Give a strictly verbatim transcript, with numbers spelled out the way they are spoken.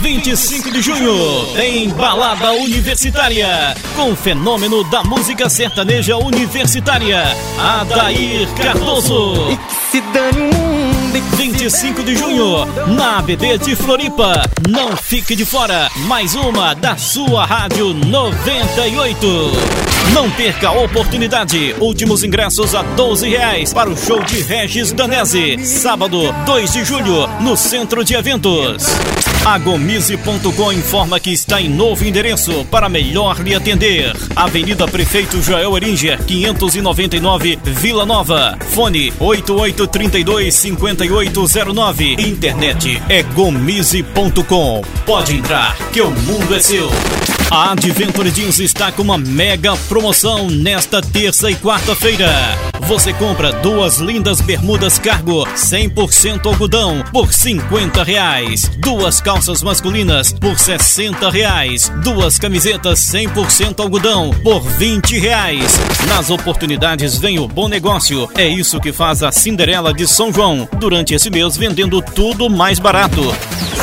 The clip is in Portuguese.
vinte e cinco de junho, tem Balada Universitária, com o fenômeno da música sertaneja universitária, Adair Cardoso. Se dane o mundo. vinte e cinco de junho, na A B D de Floripa. Não fique de fora, mais uma da sua Rádio noventa e oito. Não perca a oportunidade. Últimos ingressos a doze reais para o show de Regis Danese, sábado dois de julho, no Centro de Eventos. A Gomize ponto com informa que está em novo endereço para melhor lhe atender. Avenida Prefeito Joel Eringer, quinhentos e noventa e nove, Vila Nova. Fone oito oito três dois, cinco oito zero nove. Internet é gomize ponto com. Pode entrar, que o mundo é seu. A Adventure Jeans está com uma mega promoção nesta terça e quarta-feira. Você compra duas lindas bermudas cargo cem por cento algodão por cinquenta reais. Duas calças masculinas por sessenta reais. Duas camisetas cem por cento algodão por vinte reais. Nas oportunidades vem o bom negócio. É isso que faz a Cinderela de São João. Durante esse mês vendendo tudo mais barato.